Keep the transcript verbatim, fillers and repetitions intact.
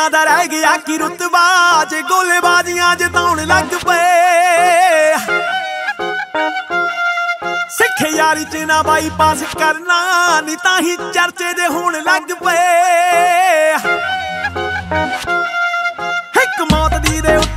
ਇਹਨਾਂ ਦਾ ਰਹਿ ਗਿਆ ਕੀ ਰੁਤਬਾ ਜੇ ਗੋਲੇਬਾਜ਼ੀਆਂ ਜਿਤਾਉਣ ਲੱਗ ਪਏ। ਸਿੱਖ ਯਾਰੀ ਚ ਨਾ ਬਾਈਪਾਸ ਕਰਨਾ ਨੀ ਤਾਂ ਹੀ ਚਰਚੇ ਦੇ ਹੋਣ ਲੱਗ ਪਏ। ਇੱਕ ਮੌਤ ਦੀ ਦੇ